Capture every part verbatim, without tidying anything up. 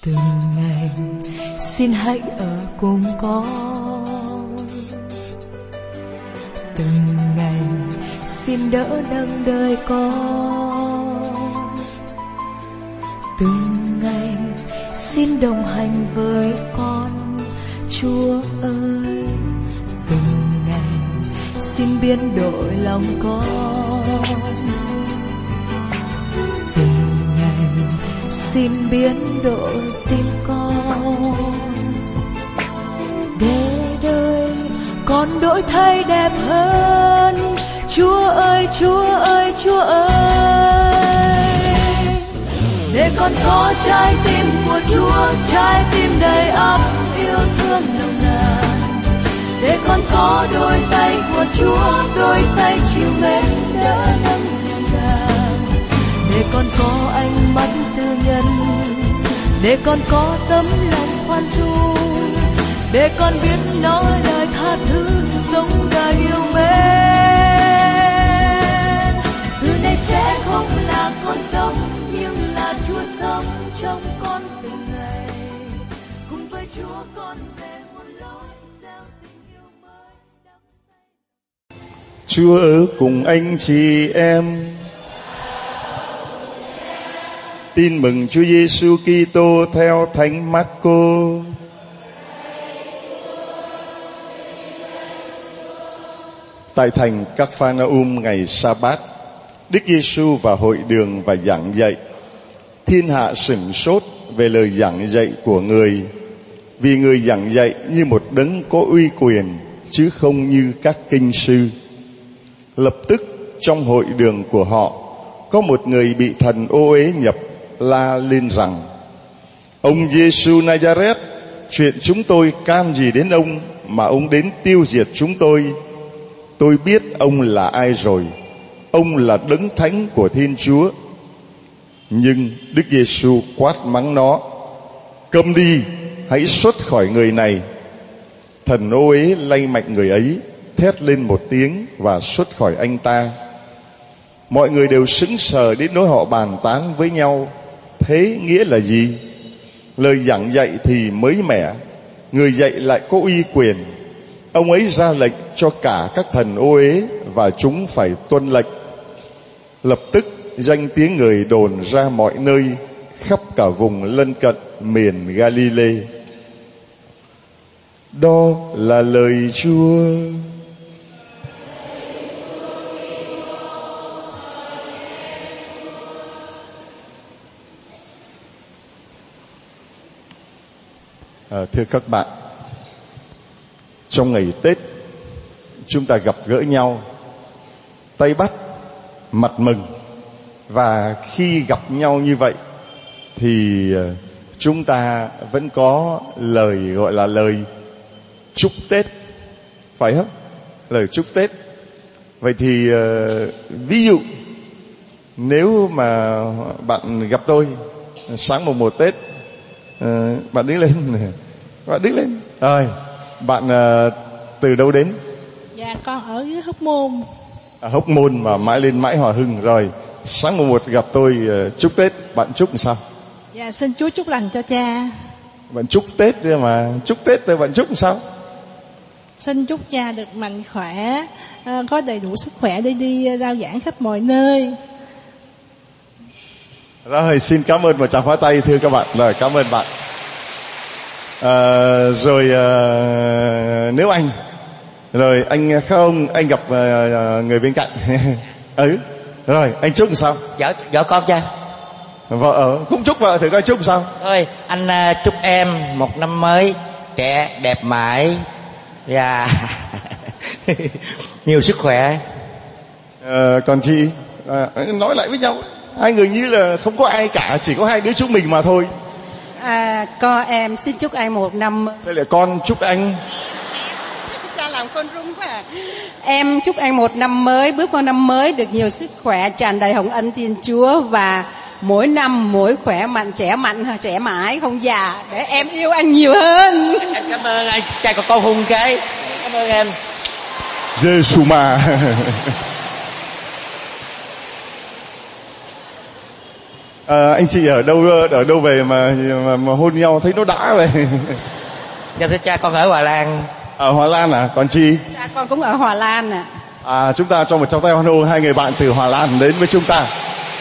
Từng ngày xin hãy ở cùng con, từng ngày xin đỡ nâng đời con, từng ngày xin đồng hành với con. Chúa ơi, từng ngày xin biến đổi lòng con, từng ngày xin biến đổi tim con, để đời con đổi thay đẹp hơn. Chúa ơi, Chúa ơi, Chúa ơi, để con có trái tim của Chúa, trái tim đầy ắp yêu thương nồng nàn. Để con có đôi tay của Chúa, đôi tay chịu mến đỡ nâng dịu dàng. Để con có ánh mắt tư nhân, để con có tấm lòng khoan dung, để con biết nói lời tha thứ giống đời yêu mến. Từ nay sẽ không là con sống, nhưng là Chúa sống trong con từng ngày. Cùng với Chúa con về muôn lối, gieo tình yêu mới đắm say. Chúa ở cùng anh chị em. Tin mừng Chúa Giêsu Kitô theo Thánh Marco. Tại thành Capernaum ngày Sa-bát, Đức Giêsu vào hội đường và giảng dạy. Thiên hạ sửng sốt về lời giảng dạy của người, vì người giảng dạy như một đấng có uy quyền, chứ không như các kinh sư. Lập tức trong hội đường của họ có một người bị thần ô uế nhập, la lên rằng: Ông Giêsu Nazareth, chuyện chúng tôi can gì đến ông mà ông đến tiêu diệt chúng tôi? Tôi biết ông là ai rồi, ông là đấng thánh của Thiên Chúa. Nhưng Đức Giêsu quát mắng nó: Câm đi, hãy xuất khỏi người này. Thần ô uế lay mạnh người ấy, thét lên một tiếng và xuất khỏi anh ta. Mọi người đều sững sờ đến nỗi họ bàn tán với nhau: Thế nghĩa là gì? Lời giảng dạy thì mới mẻ, người dạy lại có uy quyền. Ông ấy ra lệnh cho cả các thần ô uế và chúng phải tuân lệnh. Lập tức danh tiếng người đồn ra mọi nơi, khắp cả vùng lân cận miền Galilee. Đó là lời Chúa. À, thưa các bạn, trong ngày Tết chúng ta gặp gỡ nhau, tay bắt, mặt mừng. Và khi gặp nhau như vậy thì chúng ta vẫn có lời gọi là lời chúc Tết, phải không? Lời chúc Tết. Vậy thì ví dụ nếu mà bạn gặp tôi sáng mùng một Tết, bạn đứng lên, bạn đứng lên. Rồi, bạn từ đâu đến? Dạ, con ở dưới Hóc Môn. À, Hóc Môn mà mãi lên mãi Hòa Hưng. Rồi, sáng mùng một gặp tôi chúc Tết, bạn chúc làm sao? Dạ, xin Chúa chúc lành cho cha. Bạn chúc Tết thôi mà, chúc Tết thôi, bạn chúc làm sao? Xin chúc cha được mạnh khỏe, có đầy đủ sức khỏe để đi rao giảng khắp mọi nơi. Rồi, xin cảm ơn và chào phá tay thưa các bạn. Rồi, cảm ơn bạn. À, rồi à, nếu anh rồi anh không anh gặp à, người bên cạnh ừ rồi anh chúc làm sao? Vợ vợ con cha. Vợ ở cũng chúc vợ thử coi chúc làm sao? Thôi anh uh, chúc em một năm mới trẻ đẹp mãi và nhiều sức khỏe. À, còn chị à, nói lại với nhau, hai người như là không có ai cả, chỉ có hai đứa chúng mình mà thôi. À, con em xin chúc anh một năm. Đây là con chúc anh. Cha làm con run quá à. Em chúc anh một năm mới, bước vào năm mới được nhiều sức khỏe, tràn đầy hồng ân Thiên Chúa, và mỗi năm mỗi khỏe mạnh, trẻ mạnh, trẻ mãi không già, để em yêu anh nhiều hơn. Anh cảm ơn anh, cha có con hung cái. Cảm ơn em. Giê-xu ma. À, anh chị ở đâu ở đâu về mà mà, mà hôn nhau thấy nó đã vậy? Dạ thưa cha, con ở Hòa Lan. Ở Hòa Lan à? Còn chị? Dạ con cũng ở Hòa Lan ạ. À. À, chúng ta cho một trong tay hoan hô hai người bạn từ Hòa Lan đến với chúng ta.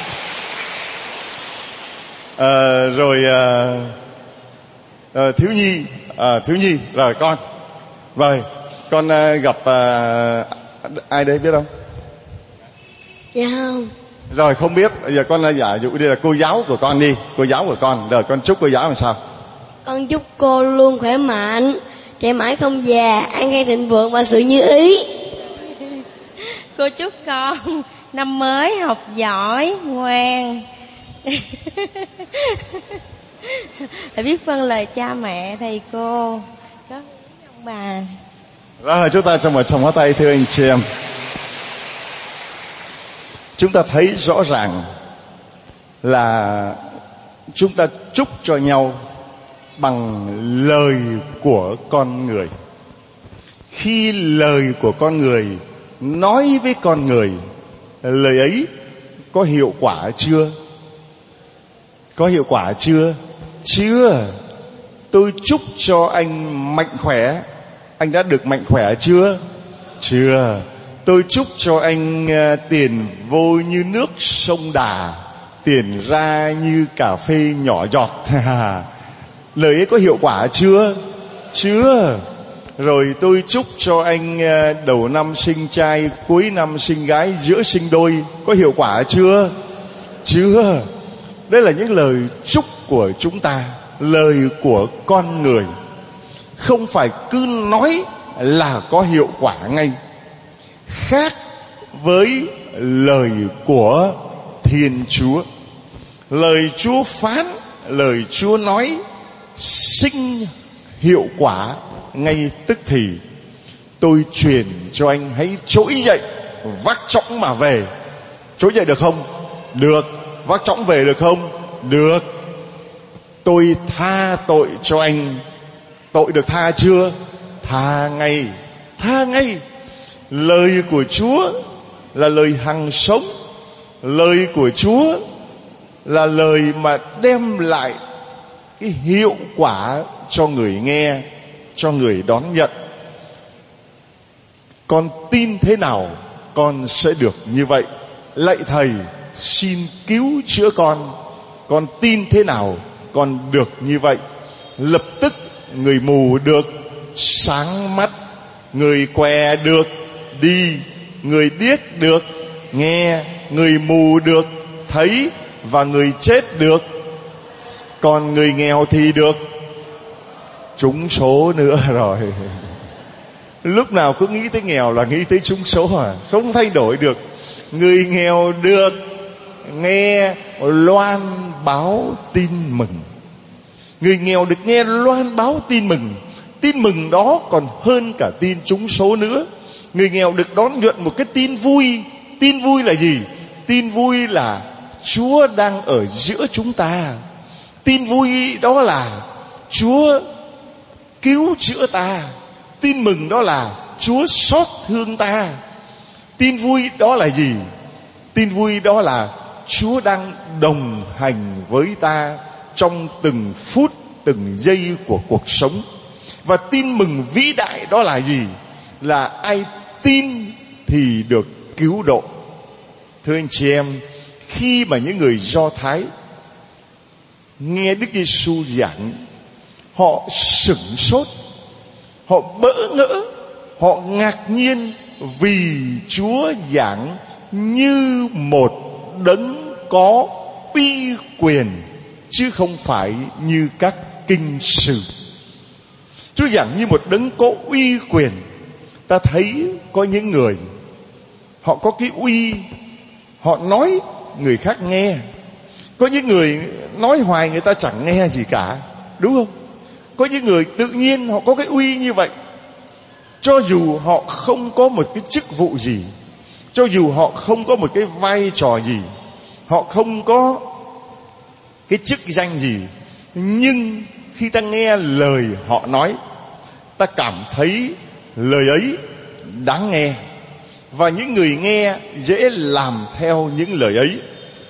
À, rồi à, à, thiếu nhi, à, thiếu nhi, rồi con, rồi con à, gặp à, ai đây biết không? Dạ không. Rồi không biết, bây giờ con giả dụ đây là cô giáo của con đi, cô giáo của con, rồi con chúc cô giáo làm sao? Con chúc cô luôn khỏe mạnh, trẻ mãi không già, an khang thịnh vượng và sự như ý. Cô chúc con năm mới học giỏi, ngoan, phải biết vâng lời cha mẹ, thầy cô, có ông bà. Rồi chúng ta cho một tràng pháo tay thưa anh chị em. Chúng ta thấy rõ ràng là chúng ta chúc cho nhau bằng lời của con người. Khi lời của con người nói với con người, lời ấy có hiệu quả chưa? Có hiệu quả chưa? Chưa. Tôi chúc cho anh mạnh khỏe. Anh đã được mạnh khỏe chưa? Chưa. Tôi chúc cho anh uh, tiền vô như nước sông Đà, tiền ra như cà phê nhỏ giọt. Lời ấy có hiệu quả chưa? Chưa. Rồi tôi chúc cho anh uh, đầu năm sinh trai, cuối năm sinh gái, giữa sinh đôi. Có hiệu quả chưa? Chưa. Đây là những lời chúc của chúng ta, lời của con người. Không phải cứ nói là có hiệu quả ngay. Khác với lời của Thiên Chúa. Lời Chúa phán, lời Chúa nói sinh hiệu quả ngay tức thì. Tôi truyền cho anh hãy trỗi dậy, vác chõng mà về. Trỗi dậy được không? Được. Vác chõng về được không? Được. Tôi tha tội cho anh. Tội được tha chưa? Tha ngay. Tha ngay. Lời của Chúa là lời hằng sống. Lời của Chúa là lời mà đem lại cái hiệu quả cho người nghe, cho người đón nhận. Con tin thế nào con sẽ được như vậy. Lạy Thầy, xin cứu chữa con. Con tin thế nào con được như vậy. Lập tức người mù được sáng mắt, người què được đi, người điếc được nghe, người mù được thấy, và người chết được. Còn người nghèo thì được trúng số nữa rồi. Lúc nào cứ nghĩ tới nghèo là nghĩ tới trúng số à? Không thay đổi được. Người nghèo được nghe loan báo tin mừng. Người nghèo được nghe loan báo tin mừng. Tin mừng đó còn hơn cả tin trúng số nữa. Người nghèo được đón nhận một cái tin vui. Tin vui là gì? Tin vui là Chúa đang ở giữa chúng ta. Tin vui đó là Chúa cứu chữa ta. Tin mừng đó là Chúa xót thương ta. Tin vui đó là gì? Tin vui đó là Chúa đang đồng hành với ta trong từng phút, từng giây của cuộc sống. Và tin mừng vĩ đại đó là gì? Là ai tin thì được cứu độ. Thưa anh chị em, khi mà những người Do Thái nghe Đức Giêsu giảng, họ sửng sốt, họ bỡ ngỡ, họ ngạc nhiên vì Chúa giảng như một đấng có uy quyền, chứ không phải như các kinh sử. Chúa giảng như một đấng có uy quyền. Ta thấy có những người họ có cái uy, họ nói người khác nghe. Có những người nói hoài người ta chẳng nghe gì cả, đúng không? Có những người tự nhiên họ có cái uy như vậy, cho dù họ không có một cái chức vụ gì, cho dù họ không có một cái vai trò gì, họ không có cái chức danh gì, nhưng khi ta nghe lời họ nói, ta cảm thấy lời ấy đáng nghe, và những người nghe dễ làm theo những lời ấy.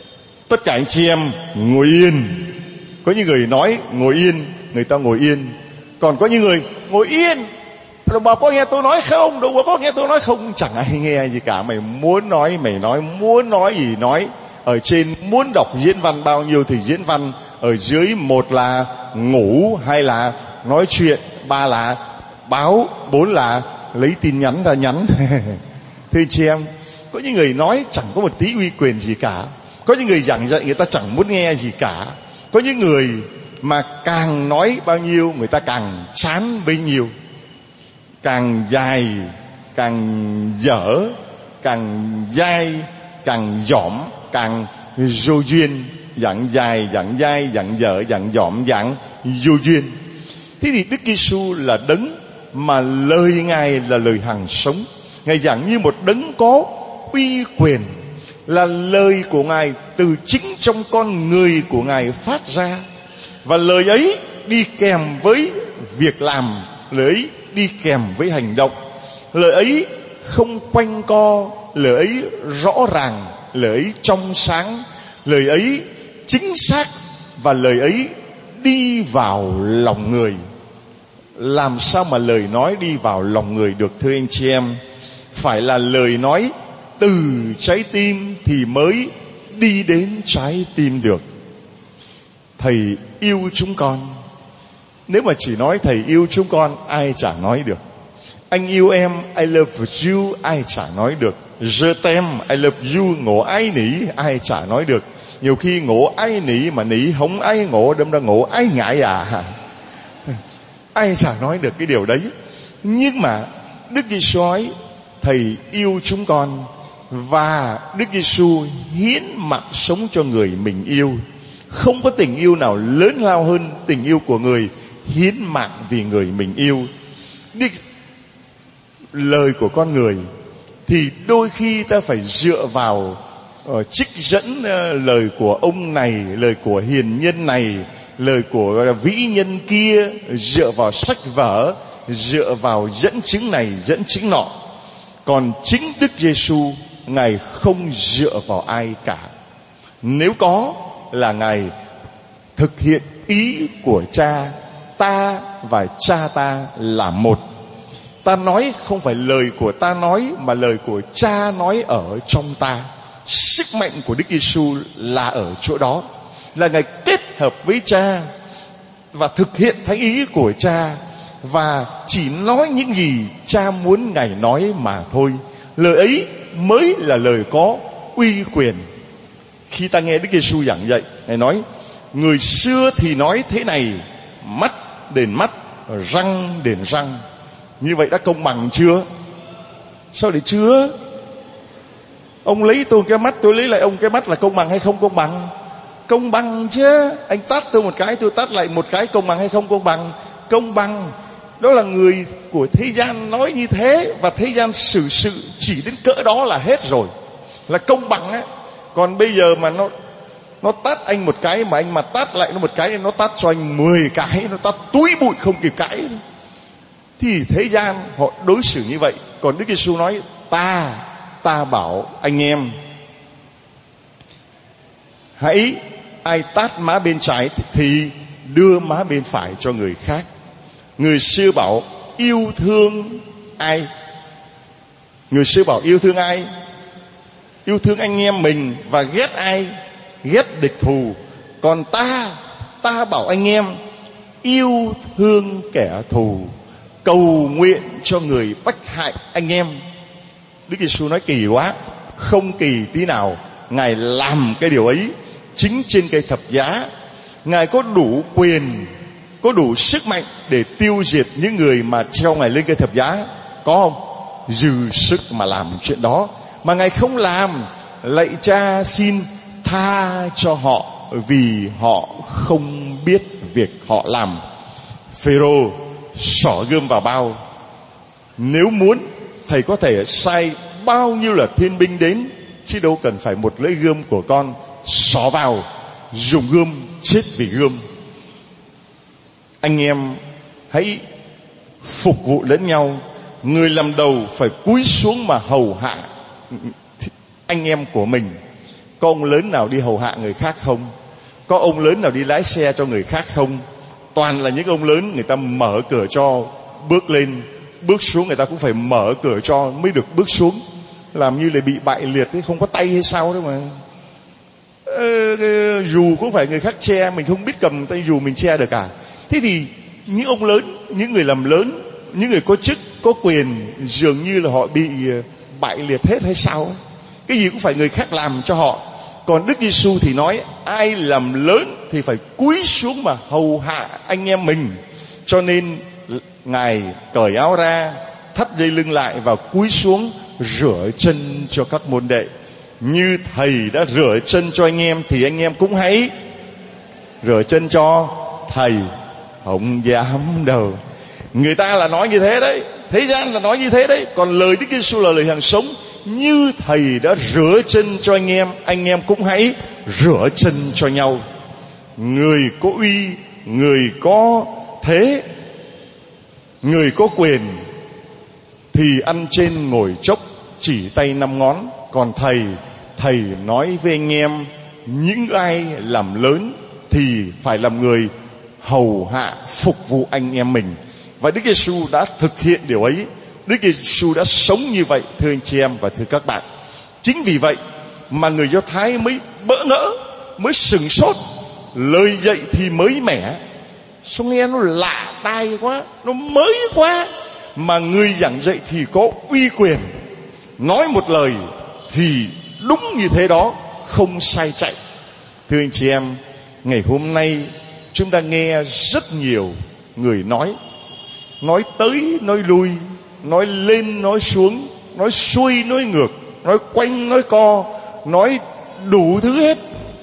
Tất cả anh chị em ngồi yên. Có những người nói ngồi yên, người ta ngồi yên. Còn có những người ngồi yên, đồng bào có nghe tôi nói không, đồng bào có nghe tôi nói không. Chẳng ai nghe gì cả. Mày muốn nói mày nói, muốn nói gì nói. Ở trên muốn đọc diễn văn bao nhiêu thì diễn văn. Ở dưới một là ngủ, hai là nói chuyện, ba là báo, bốn là lấy tin nhắn ra nhắn. Thưa chị em, có những người nói chẳng có một tí uy quyền gì cả. Có những người giảng dạy người ta chẳng muốn nghe gì cả. Có những người mà càng nói bao nhiêu người ta càng chán bấy nhiêu. Càng dài càng dở, càng dai càng dỏm, càng vô duyên. Giảng dài, giảng dai, giảng dở, giảng dỏm, giảng vô duyên. Thế thì Đức Giêsu là đấng mà lời Ngài là lời hằng sống. Ngài giảng như một đấng có uy quyền, là lời của Ngài từ chính trong con người của Ngài phát ra. Và lời ấy đi kèm với việc làm, lời ấy đi kèm với hành động. Lời ấy không quanh co, lời ấy rõ ràng, lời ấy trong sáng, lời ấy chính xác, và lời ấy đi vào lòng người. Làm sao mà lời nói đi vào lòng người được thưa anh chị em? Phải là lời nói từ trái tim thì mới đi đến trái tim được. Thầy yêu chúng con. Nếu mà chỉ nói thầy yêu chúng con, ai chả nói được. Anh yêu em, I love you, ai chả nói được. Je t'aime, I love you, ngộ ai nỉ, ai chả nói được. Nhiều khi ngộ ai nỉ mà nỉ không ai ngộ, đâm ra ngộ ai ngại à. Ai chả nói được cái điều đấy. Nhưng mà Đức Giêsu nói thầy yêu chúng con, và Đức Giêsu hiến mạng sống cho người mình yêu. Không có tình yêu nào lớn lao hơn tình yêu của người hiến mạng vì người mình yêu. Đức, lời của con người thì đôi khi ta phải dựa vào uh, trích dẫn uh, lời của ông này, lời của hiền nhân này, lời của vĩ nhân kia, dựa vào sách vở, dựa vào dẫn chứng này, dẫn chứng nọ. Còn chính Đức Giêsu, Ngài không dựa vào ai cả. Nếu có là Ngài thực hiện ý của Cha. Ta và Cha ta là một. Ta nói không phải lời của ta nói, mà lời của Cha nói ở trong ta. Sức mạnh của Đức Giêsu là ở chỗ đó, là Ngài kết hợp với Cha và thực hiện thánh ý của Cha, và chỉ nói những gì Cha muốn Ngài nói mà thôi. Lời ấy mới là lời có uy quyền. Khi ta nghe Đức Giêsu giảng dạy, Ngài nói người xưa thì nói thế này, mắt đền mắt, răng đền răng. Như vậy đã công bằng chưa? Sao để chưa? Ông lấy tôi cái mắt, tôi lấy lại ông cái mắt, là công bằng hay không công bằng? Công bằng chứ. Anh tát tôi một cái, tôi tát lại một cái, công bằng hay không công bằng? Công bằng. Đó là người của thế gian nói như thế, và thế gian xử sự chỉ đến cỡ đó là hết rồi, là công bằng á. Còn bây giờ mà nó nó tát anh một cái, mà anh mà tát lại nó một cái, nó tát cho anh mười cái, nó tát túi bụi không kịp cãi, thì thế gian họ đối xử như vậy. Còn Đức Giêsu nói ta ta bảo anh em, hãy ai tát má bên trái thì đưa má bên phải cho người khác. Người xưa bảo yêu thương ai? Người xưa bảo yêu thương ai? Yêu thương anh em mình, và ghét ai? Ghét địch thù. Còn ta, ta bảo anh em yêu thương kẻ thù, cầu nguyện cho người bách hại anh em. Đức Giêsu nói kỳ quá. Không kỳ tí nào. Ngài làm cái điều ấy chính trên cây thập giá. Ngài có đủ quyền, có đủ sức mạnh để tiêu diệt những người mà treo Ngài lên cây thập giá, có không? Dư sức mà làm chuyện đó. Mà Ngài không làm. Lạy Cha xin tha cho họ, vì họ không biết việc họ làm. Phêrô xỏ gươm vào bao. Nếu muốn, thầy có thể sai bao nhiêu là thiên binh đến, chứ đâu cần phải một lưỡi gươm của con. Xỏ vào, dùng gươm, chết vì gươm. Anh em hãy phục vụ lẫn nhau. Người làm đầu phải cúi xuống mà hầu hạ anh em của mình. Có ông lớn nào đi hầu hạ người khác không? Có ông lớn nào đi lái xe cho người khác không? Toàn là những ông lớn người ta mở cửa cho bước lên, bước xuống người ta cũng phải mở cửa cho mới được bước xuống. Làm như là bị bại liệt ấy, không có tay hay sao đâu mà. Ờ, dù cũng phải người khác che, mình không biết cầm tay dù mình che được cả. Thế thì những ông lớn, những người làm lớn, những người có chức, có quyền, dường như là họ bị bại liệt hết hay sao? Cái gì cũng phải người khác làm cho họ. Còn Đức Giêsu thì nói ai làm lớn thì phải cúi xuống mà hầu hạ anh em mình. Cho nên Ngài cởi áo ra, thắt dây lưng lại và cúi xuống rửa chân cho các môn đệ. Như Thầy đã rửa chân cho anh em thì anh em cũng hãy rửa chân cho Thầy. Không dám đâu. Người ta là nói như thế đấy, thế gian là nói như thế đấy. Còn lời Đức Giêsu là lời hàng sống. Như Thầy đã rửa chân cho anh em, anh em cũng hãy rửa chân cho nhau. Người có uy, người có thế, người có quyền thì ăn trên ngồi chốc, chỉ tay năm ngón. Còn Thầy, Thầy nói với anh em, những ai làm lớn thì phải làm người hầu hạ phục vụ anh em mình. Và Đức Giêsu đã thực hiện điều ấy. Đức Giêsu đã sống như vậy, thưa anh chị em và thưa các bạn. Chính vì vậy mà người Do Thái mới bỡ ngỡ, mới sửng sốt. Lời dạy thì mới mẻ, sao nghe nó lạ tai quá, nó mới quá. Mà người giảng dạy thì có uy quyền, nói một lời thì đúng như thế đó, không sai chạy. Thưa anh chị em, ngày hôm nay chúng ta nghe rất nhiều người nói, nói tới nói lui, nói lên nói xuống, nói xuôi nói ngược, nói quanh nói co, nói đủ thứ hết,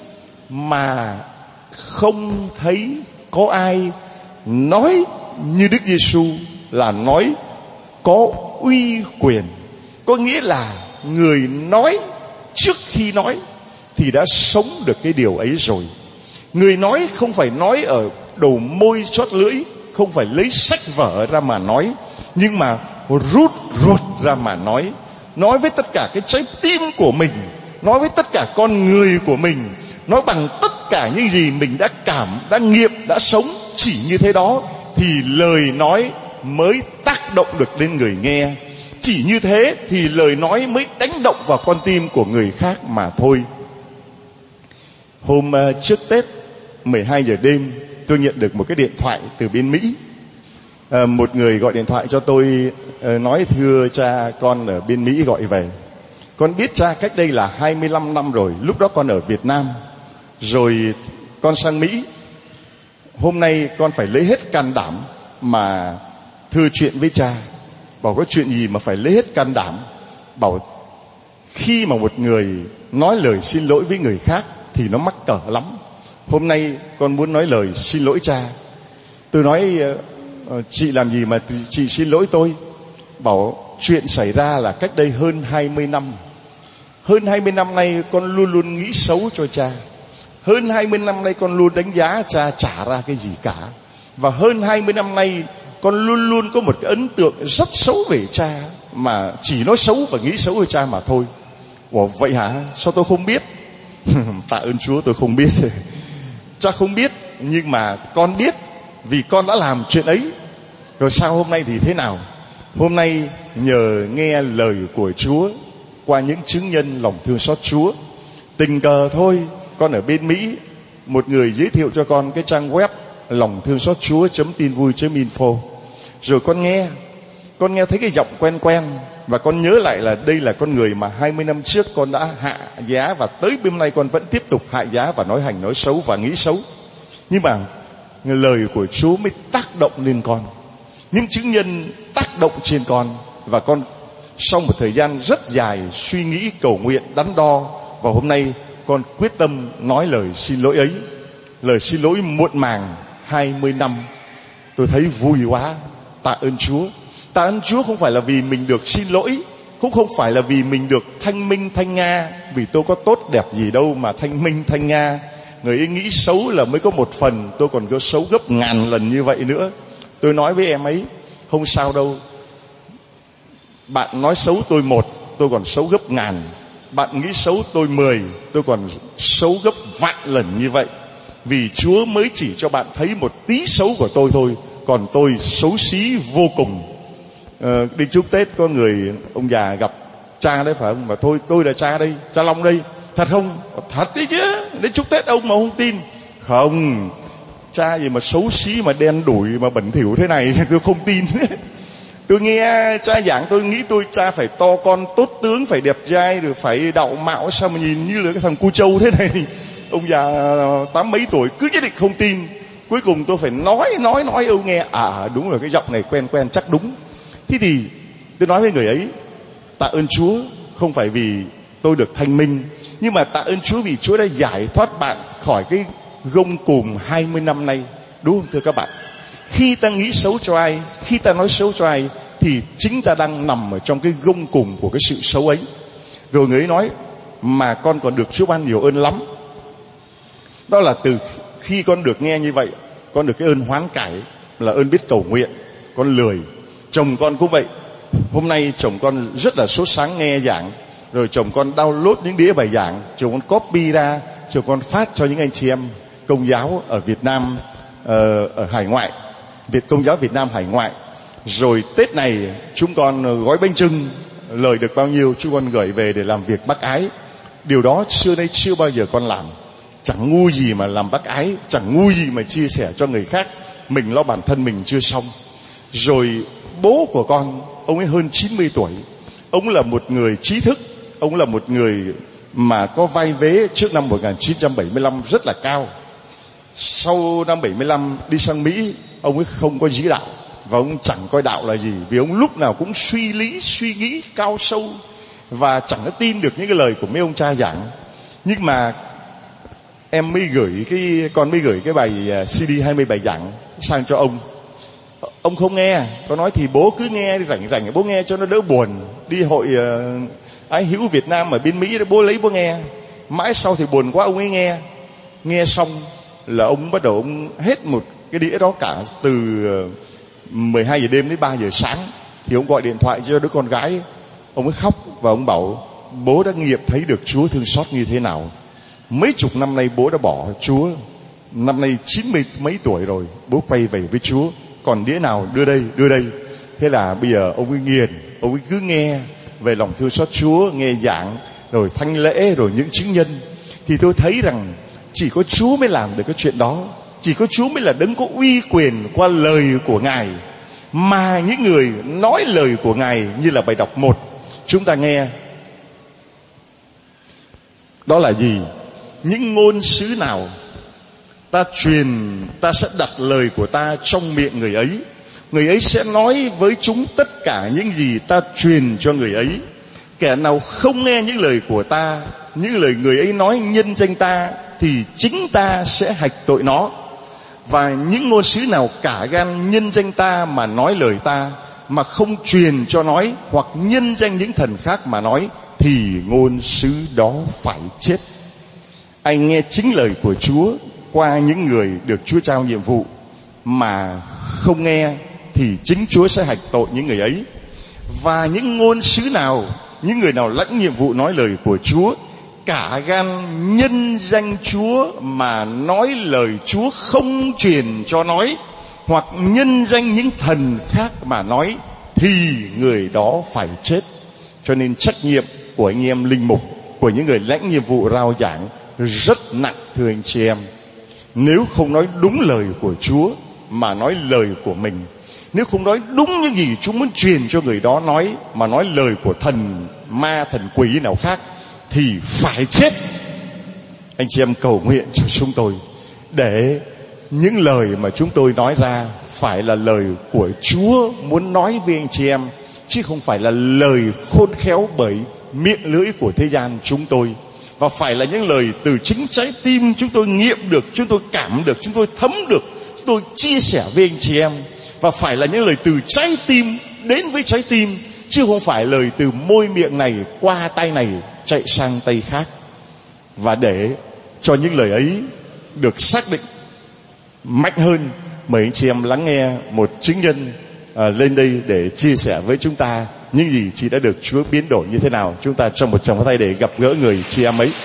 mà không thấy có ai nói như Đức Giêsu là nói có uy quyền. Có nghĩa là người nói trước khi nói thì đã sống được cái điều ấy rồi. Người nói không phải nói ở đầu môi chót lưỡi, không phải lấy sách vở ra mà nói, nhưng mà rút ruột ra mà nói. Nói với tất cả cái trái tim của mình, nói với tất cả con người của mình, nói bằng tất cả những gì mình đã cảm, đã nghiệm, đã sống. Chỉ như thế đó thì lời nói mới tác động được đến người nghe. Chỉ như thế thì lời nói mới đánh động vào con tim của người khác mà thôi. Hôm uh, trước Tết mười hai giờ đêm, tôi nhận được một cái điện thoại từ bên Mỹ. uh, Một người gọi điện thoại cho tôi, uh, nói thưa cha, con ở bên Mỹ gọi về. Con biết cha cách đây là hai mươi lăm năm rồi. Lúc đó con ở Việt Nam, rồi con sang Mỹ. Hôm nay con phải lấy hết can đảm mà thưa chuyện với cha. Bảo có chuyện gì mà phải lấy hết can đảm. Bảo khi mà một người nói lời xin lỗi với người khác thì nó mắc cỡ lắm. Hôm nay con muốn nói lời xin lỗi cha. Tôi nói chị làm gì mà chị xin lỗi tôi. Bảo chuyện xảy ra là cách đây hơn hai mươi năm. Hơn hai mươi năm nay con luôn luôn nghĩ xấu cho cha. Hơn hai mươi năm nay con luôn đánh giá cha chả ra cái gì cả. Và hơn hai mươi năm nay con luôn luôn có một cái ấn tượng rất xấu về cha, mà chỉ nói xấu và nghĩ xấu về cha mà thôi. Ủa vậy hả? Sao tôi không biết? Tạ ơn Chúa tôi không biết. Cha không biết, nhưng mà con biết vì con đã làm chuyện ấy. Rồi sao hôm nay thì thế nào? Hôm nay nhờ nghe lời của Chúa qua những chứng nhân lòng thương xót Chúa, tình cờ thôi, con ở bên Mỹ, một người giới thiệu cho con cái trang web lòng thương xót chúa chấm tin vui chấm info. Rồi con nghe, con nghe thấy cái giọng quen quen, và con nhớ lại là đây là con người mà hai mươi năm trước con đã hạ giá, và tới hôm nay con vẫn tiếp tục hạ giá và nói hành, nói xấu và nghĩ xấu. Nhưng mà lời của Chúa mới tác động lên con, những chứng nhân tác động trên con, và con sau một thời gian rất dài suy nghĩ, cầu nguyện, đắn đo, và hôm nay con quyết tâm nói lời xin lỗi ấy. Lời xin lỗi muộn màng hai mươi năm. Tôi thấy vui quá. Tạ ơn Chúa. Tạ ơn Chúa không phải là vì mình được xin lỗi, cũng không phải là vì mình được thanh minh thanh nga, vì tôi có tốt đẹp gì đâu mà thanh minh thanh nga. Người ấy nghĩ xấu là mới có một phần, tôi còn có xấu gấp ngàn lần như vậy nữa. Tôi nói với em ấy, không sao đâu, bạn nói xấu tôi một, tôi còn xấu gấp ngàn. Bạn nghĩ xấu tôi mười, tôi còn xấu gấp vạn lần như vậy. Vì Chúa mới chỉ cho bạn thấy một tí xấu của tôi thôi, còn tôi xấu xí vô cùng. Ờ, đi chúc Tết có người ông già gặp cha đấy phải không? Mà thôi tôi là cha đây, cha Long đây. Thật không? Thật đấy chứ. Đến chúc Tết ông mà không tin. Không, cha gì mà xấu xí mà đen đủi mà bẩn thỉu thế này tôi không tin. Tôi nghe cha giảng tôi nghĩ tôi cha phải to con tốt tướng, phải đẹp trai, rồi phải đạo mạo, sao mà nhìn như là cái thằng cu trâu thế này. Ông già tám mấy tuổi cứ nhất định không tin. Cuối cùng tôi phải nói nói nói ông nghe. À đúng rồi, cái giọng này quen quen chắc đúng. Thế thì tôi nói với người ấy, tạ ơn Chúa không phải vì tôi được thanh minh, nhưng mà tạ ơn Chúa vì Chúa đã giải thoát bạn khỏi cái gông cùm hai mươi năm nay. Đúng không thưa các bạn? Khi ta nghĩ xấu cho ai, khi ta nói xấu cho ai, thì chính ta đang nằm ở trong cái gông cùm của cái sự xấu ấy. Rồi người ấy nói, mà con còn được Chúa ban nhiều ơn lắm. Đó là từ khi con được nghe như vậy, con được cái ơn hoán cải, là ơn biết cầu nguyện. Con lười. Chồng con cũng vậy. Hôm nay chồng con rất là sốt sáng nghe giảng, rồi chồng con download những đĩa bài giảng, chồng con copy ra, chồng con phát cho những anh chị em Công giáo ở Việt Nam, ở hải ngoại, Việt Công giáo Việt Nam hải ngoại. Rồi Tết này chúng con gói bánh chưng, lời được bao nhiêu chúng con gửi về để làm việc bác ái. Điều đó xưa nay chưa bao giờ con làm. Chẳng ngu gì mà làm bác ái, chẳng ngu gì mà chia sẻ cho người khác, mình lo bản thân mình chưa xong. Rồi bố của con, ông ấy hơn chín mươi tuổi, ông là một người trí thức, ông là một người mà có vai vế trước năm một nghìn chín trăm bảy mươi lăm rất là cao. Sau năm bảy mươi lăm đi sang Mỹ, ông ấy không có dí đạo, và ông chẳng coi đạo là gì, vì ông lúc nào cũng suy lý, suy nghĩ cao sâu, và chẳng có tin được những cái lời của mấy ông cha giảng. Nhưng mà em mới gửi cái con mới gửi cái bài xê đê hai mươi bài giảng sang cho ông. Ông không nghe. Con nói thì bố cứ nghe rảnh rảnh bố nghe cho nó đỡ buồn. Đi hội uh, ái hữu Việt Nam ở bên Mỹ bố lấy bố nghe. Mãi sau thì buồn quá ông ấy nghe. Nghe xong là ông bắt đầu ông hết một cái đĩa đó cả từ mười hai giờ đêm đến ba giờ sáng. Thì ông gọi điện thoại cho đứa con gái. Ông ấy khóc và ông bảo bố đã nghiệm thấy được Chúa thương xót như thế nào. Mấy chục năm nay bố đã bỏ Chúa. Năm nay chín mươi mấy tuổi rồi, bố quay về với Chúa. Còn đĩa nào đưa đây, đưa đây. Thế là bây giờ ông ấy nghiền, ông ấy cứ nghe về lòng thương xót Chúa, nghe giảng, rồi thánh lễ, rồi những chứng nhân. Thì tôi thấy rằng chỉ có Chúa mới làm được cái chuyện đó. Chỉ có Chúa mới là đấng có uy quyền qua lời của Ngài. Mà những người nói lời của Ngài như là bài đọc một, chúng ta nghe. Đó là gì? Những ngôn sứ nào ta truyền, ta sẽ đặt lời của ta trong miệng người ấy. Người ấy sẽ nói với chúng tất cả những gì ta truyền cho người ấy. Kẻ nào không nghe những lời của ta, những lời người ấy nói nhân danh ta, thì chính ta sẽ hạch tội nó. Và những ngôn sứ nào cả gan nhân danh ta mà nói lời ta, mà không truyền cho nói, hoặc nhân danh những thần khác mà nói, thì ngôn sứ đó phải chết. Anh nghe chính lời của Chúa qua những người được Chúa trao nhiệm vụ, mà không nghe thì chính Chúa sẽ hạch tội những người ấy. Và những ngôn sứ nào, những người nào lãnh nhiệm vụ nói lời của Chúa, cả gan nhân danh Chúa mà nói lời Chúa không truyền cho nói, hoặc nhân danh những thần khác mà nói, thì người đó phải chết. Cho nên trách nhiệm của anh em linh mục, của những người lãnh nhiệm vụ rao giảng rất nặng thưa anh chị em. Nếu không nói đúng lời của Chúa mà nói lời của mình, nếu không nói đúng những gì Chúa muốn truyền cho người đó nói, mà nói lời của thần ma, thần quỷ nào khác, thì phải chết. Anh chị em cầu nguyện cho chúng tôi, để những lời mà chúng tôi nói ra phải là lời của Chúa muốn nói với anh chị em, chứ không phải là lời khôn khéo bởi miệng lưỡi của thế gian chúng tôi. Và phải là những lời từ chính trái tim chúng tôi nghiệm được, chúng tôi cảm được, chúng tôi thấm được, chúng tôi chia sẻ với anh chị em. Và phải là những lời từ trái tim đến với trái tim, chứ không phải lời từ môi miệng này qua tay này chạy sang tay khác. Và để cho những lời ấy được xác định mạnh hơn, mời anh chị em lắng nghe một chứng nhân à, lên đây để chia sẻ với chúng ta những gì chị đã được Chúa biến đổi như thế nào. Chúng ta trong một tràng pháo tay để gặp gỡ người chị em ấy.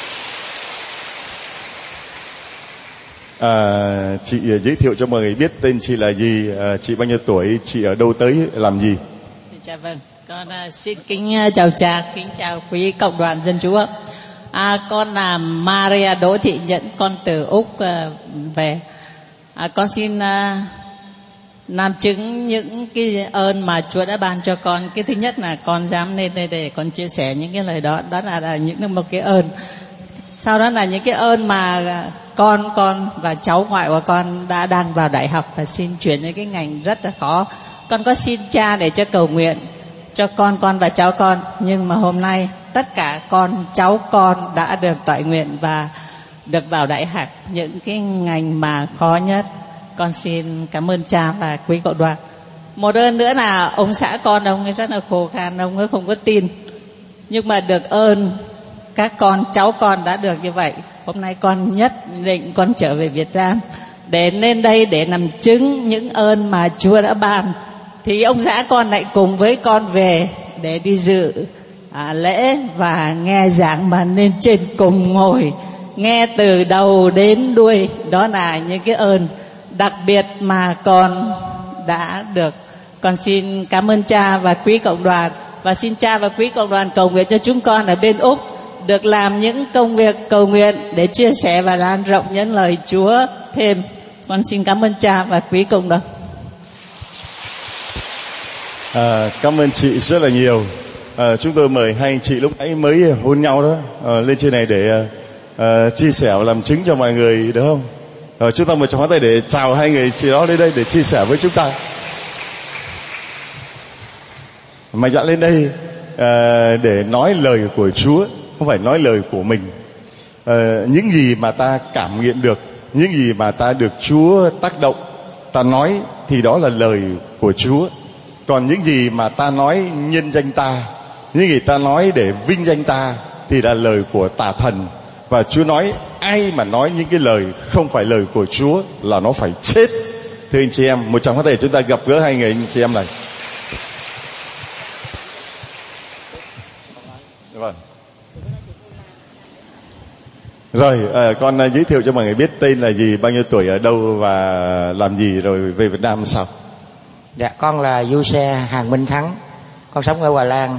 À, chị giới thiệu cho mọi người biết tên chị là gì, à, chị bao nhiêu tuổi, chị ở đâu tới làm gì? Dạ vâng, con uh, xin kính uh, chào cha, kính chào quý cộng đoàn dân Chúa. À, con là Maria Đỗ Thị Nhẫn, con từ Úc uh, về. À, con xin uh, làm chứng những cái ơn mà Chúa đã ban cho con. Cái thứ nhất là con dám lên đây để con chia sẻ những cái lời đó, đó là, là những một cái ơn. Sau đó là những cái ơn mà con con và cháu ngoại của con đã đang vào đại học và xin chuyển những cái ngành rất là khó. Con có xin cha để cho cầu nguyện cho con con và cháu con, nhưng mà hôm nay tất cả con cháu con đã được toại nguyện và được vào đại học những cái ngành mà khó nhất. Con xin cảm ơn cha và quý cộng đoàn. Một ơn nữa là ông xã con, ông ấy rất là khổ khan, ông ấy không có tin, nhưng mà được ơn các con cháu con đã được như vậy. Hôm nay con nhất định con trở về Việt Nam để lên đây để làm chứng những ơn mà Chúa đã ban. Thì ông xã con lại cùng với con về để đi dự à, lễ và nghe giảng, mà lên trên cùng ngồi nghe từ đầu đến đuôi. Đó là những cái ơn đặc biệt mà con đã được. Con xin cảm ơn cha và quý cộng đoàn, và xin cha và quý cộng đoàn cầu nguyện cho chúng con ở bên Úc được làm những công việc cầu nguyện để chia sẻ và lan rộng những lời Chúa thêm. Con xin cảm ơn cha và quý cộng đồng. À, cảm ơn chị rất là nhiều. À, chúng tôi mời hai anh chị lúc nãy mới hôn nhau đó à, lên trên này để à, chia sẻ và làm chứng cho mọi người, được không? À, chúng ta một tràng pháo tay để chào hai người chị đó lên đây để chia sẻ với chúng ta. Mạnh dạn lên đây à, để nói lời của Chúa, không phải nói lời của mình. À, những gì mà ta cảm nghiệm được, những gì mà ta được Chúa tác động, ta nói thì đó là lời của Chúa. Còn những gì mà ta nói nhân danh ta, những gì ta nói để vinh danh ta thì là lời của tà thần. Và Chúa nói ai mà nói những cái lời không phải lời của Chúa là nó phải chết. Thưa anh chị em, một tràng pháo tay chúng ta gặp gỡ hai người anh chị em này. Vâng. Rồi, à, con giới thiệu cho mọi người biết tên là gì, bao nhiêu tuổi, ở đâu và làm gì, rồi về Việt Nam sao? Dạ, con là Du Xe Hàng Minh Thắng, con sống ở Hòa Lan,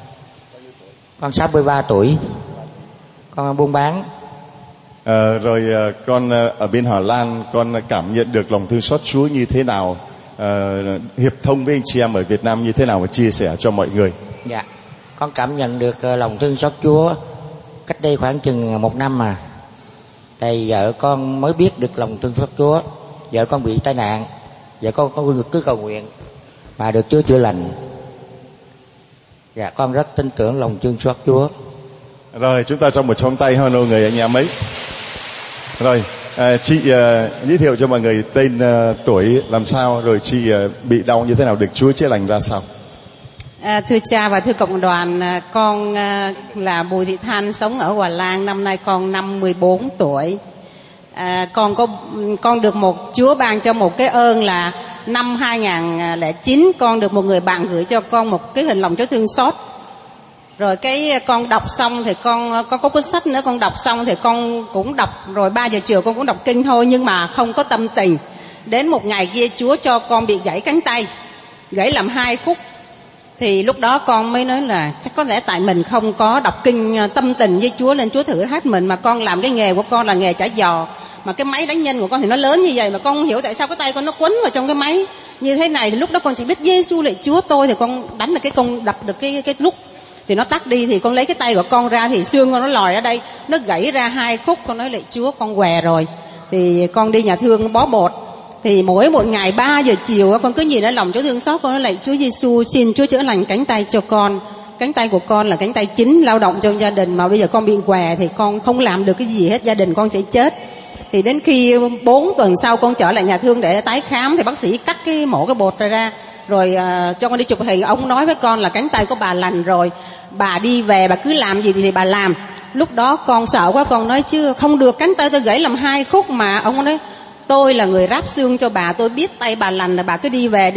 con sáu mươi ba tuổi, con buôn bán. À, rồi à, con ở bên Hà Lan, con cảm nhận được lòng thương xót Chúa như thế nào, à, hiệp thông với anh chị em ở Việt Nam như thế nào và chia sẻ cho mọi người. Dạ, con cảm nhận được lòng thương xót Chúa cách đây khoảng chừng một năm mà. Tại vợ con mới biết được lòng thương xót Chúa, vợ con bị tai nạn, vợ con có cứ cầu nguyện mà được Chúa chữa lành. Dạ, con rất tin tưởng lòng thương xót Chúa. Rồi, chúng ta trong một trống tay hoan hô người anh em ấy. Rồi, à, chị à, giới thiệu cho mọi người tên, à, tuổi, làm sao, rồi chị à, bị đau như thế nào, được Chúa chữa lành ra sao? À, thưa cha và thưa cộng đoàn, con à, là Bùi Thị Thanh, sống ở Hòa Lan, năm nay con năm mươi bốn tuổi. À, con có con được một Chúa ban cho một cái ơn là năm hai không không chín con được một người bạn gửi cho con một cái hình lòng Chúa thương xót. Rồi cái con đọc xong thì con con có cuốn sách nữa, con đọc xong thì con cũng đọc, rồi ba giờ chiều con cũng đọc kinh thôi, nhưng mà không có tâm tình. Đến một ngày kia Chúa cho con bị gãy cánh tay, gãy làm hai khúc. Thì lúc đó con mới nói là chắc có lẽ tại mình không có đọc kinh tâm tình với Chúa nên Chúa thử thách mình. Mà con làm cái nghề của con là nghề chả giò, mà cái máy đánh nhân của con thì nó lớn như vậy, mà con không hiểu tại sao cái tay con nó quấn vào trong cái máy như thế này. Thì lúc đó con chỉ biết Giê-xu lạy Chúa tôi, thì con đánh được cái con đập được cái cái nút thì nó tắt đi. Thì con lấy cái tay của con ra thì xương con nó lòi ở đây, nó gãy ra hai khúc. Con nói lạy Chúa con què rồi. Thì con đi nhà thương bó bột. Thì mỗi một ngày ba giờ chiều con cứ nhìn ở lòng Chúa thương xót, con nói lạy Chúa Giê-xu xin Chúa chữa lành cánh tay cho con. Cánh tay của con là cánh tay chính lao động trong gia đình, mà bây giờ con bị què thì con không làm được cái gì hết, gia đình con sẽ chết. Thì đến khi bốn tuần sau con trở lại nhà thương để tái khám thì bác sĩ cắt cái mổ cái bột ra ra rồi uh, cho con đi chụp hình. Ông nói với con là cánh tay của bà lành rồi, bà đi về bà cứ làm gì thì, thì bà làm. Lúc đó con sợ quá, con nói chứ không được, cánh tay tôi gãy làm hai khúc mà. Ông nói tôi là người ráp xương cho bà, tôi biết tay bà lành là bà cứ đi về đi.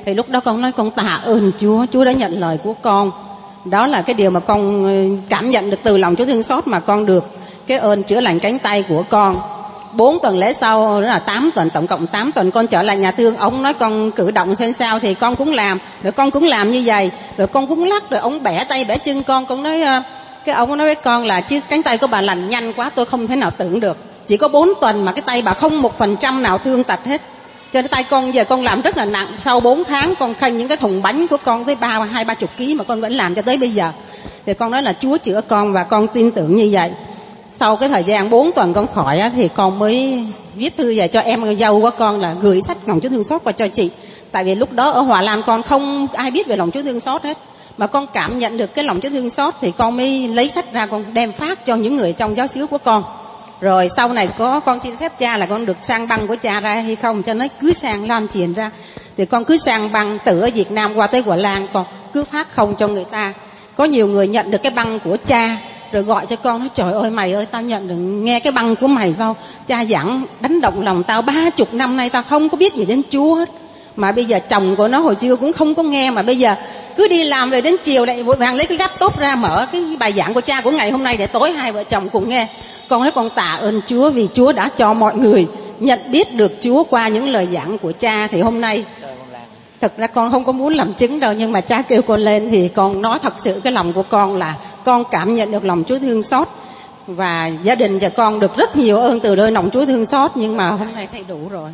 Thì lúc đó con nói con tạ ơn Chúa, Chúa đã nhận lời của con. Đó là cái điều mà con cảm nhận được từ lòng Chúa thương xót, mà con được cái ơn chữa lành cánh tay của con. Bốn tuần lễ sau, đó là tám tuần, tổng cộng tám tuần con trở lại nhà thương. Ông nói con cử động xem sao, thì con cũng làm. Rồi con cũng làm như vậy, rồi con cũng lắc, rồi ông bẻ tay bẻ chân con. Con nói, cái ông nói với con là chứ cánh tay của bà lành nhanh quá, tôi không thể nào tưởng được. Chỉ có bốn tuần mà cái tay bà không một phần trăm nào thương tật hết. Cho nên tay con giờ con làm rất là nặng. Sau bốn tháng con khênh những cái thùng bánh của con tới ba hai ba chục ký mà con vẫn làm cho tới bây giờ. Thì con nói là Chúa chữa con, và con tin tưởng như vậy. Sau cái thời gian bốn tuần con khỏi á, thì con mới viết thư về cho em dâu của con là gửi sách lòng Chúa thương xót qua cho chị. Tại vì lúc đó ở Hòa Lan con không ai biết về lòng Chúa thương xót hết, mà con cảm nhận được cái lòng Chúa thương xót thì con mới lấy sách ra, con đem phát cho những người trong giáo xứ của con. Rồi sau này có con xin phép cha là con được sang băng của cha ra hay không, cho nó cứ sang lan truyền ra. Thì con cứ sang băng từ ở Việt Nam qua tới Hòa Lan, con cứ phát không cho người ta. Có nhiều người nhận được cái băng của cha rồi gọi cho con, nói trời ơi mày ơi, tao nhận được nghe cái băng của mày sao cha giảng đánh động lòng tao, ba chục năm nay tao không có biết gì đến Chúa hết. Mà bây giờ chồng của nó hồi xưa cũng không có nghe, mà bây giờ cứ đi làm về đến chiều lại vội vàng lấy cái laptop ra mở cái bài giảng của cha của ngày hôm nay để tối hai vợ chồng cùng nghe. Con nói con tạ ơn Chúa vì Chúa đã cho mọi người nhận biết được Chúa qua những lời giảng của cha. Thì hôm nay thực ra con không có muốn làm chứng đâu, nhưng mà cha kêu con lên thì con nói thật sự cái lòng của con là con cảm nhận được lòng Chúa thương xót, và gia đình và con được rất nhiều ơn từ nơi lòng Chúa thương xót. Nhưng mà hôm nay thấy đủ rồi.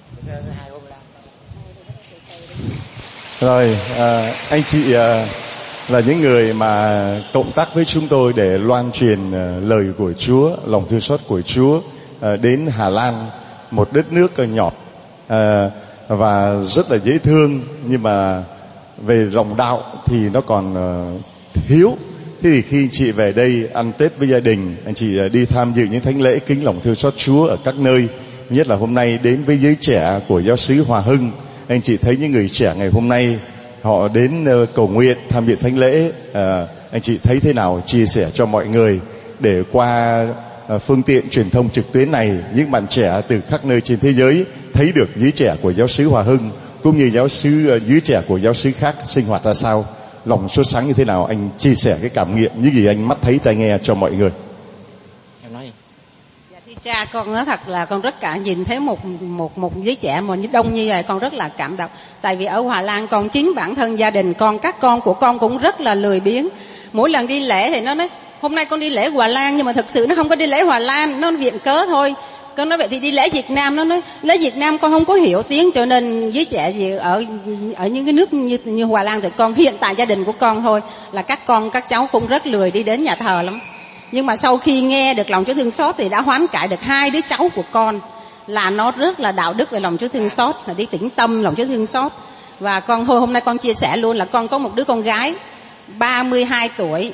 Rồi à, anh chị à, là những người mà cộng tác với chúng tôi để loan truyền à, lời của Chúa, lòng thương xót của Chúa à, đến Hà Lan, một đất nước nhỏ à, và rất là dễ thương, nhưng mà về lòng đạo thì nó còn uh, thiếu. Thế thì khi anh chị về đây ăn Tết với gia đình, anh chị uh, đi tham dự những thánh lễ kính lòng thương xót Chúa ở các nơi, nhất là hôm nay đến với giới trẻ của giáo xứ Hòa Hưng. Anh chị thấy những người trẻ ngày hôm nay họ đến uh, cầu nguyện, tham dự thánh lễ, uh, anh chị thấy thế nào? Chia sẻ cho mọi người để qua uh, phương tiện truyền thông trực tuyến này, những bạn trẻ từ các nơi trên thế giới thấy được giới trẻ của giáo xứ Hòa Hưng cũng như giáo xứ giới trẻ của giáo xứ khác sinh hoạt ra sao, lòng sốt sáng như thế nào. Anh chia sẻ cái cảm nghiệm những gì anh mắt thấy tai nghe cho mọi người. Em nói. Dạ, thưa cha, con nói thật là con rất cả nhìn thấy một một một giới trẻ mà đông như vậy, con rất là cảm động. Tại vì ở Hòa Lan con chính bản thân gia đình con, các con của con cũng rất là lười biếng. Mỗi lần đi lễ thì nó nói hôm nay con đi lễ Hòa Lan, nhưng mà thực sự nó không có đi lễ Hòa Lan, nó viện cớ thôi. Con nói vậy thì đi lễ Việt Nam, nó nói lễ Việt Nam con không có hiểu tiếng, cho nên giới trẻ gì ở ở những cái nước như như Hòa Lan thì con hiện tại gia đình của con thôi là các con các cháu cũng rất lười đi đến nhà thờ lắm. Nhưng mà sau khi nghe được lòng Chúa thương xót thì đã hoán cải được hai đứa cháu của con, là nó rất là đạo đức về lòng Chúa thương xót, là đi tĩnh tâm lòng Chúa thương xót. Và con thôi hôm nay con chia sẻ luôn là con có một đứa con gái ba mươi hai tuổi.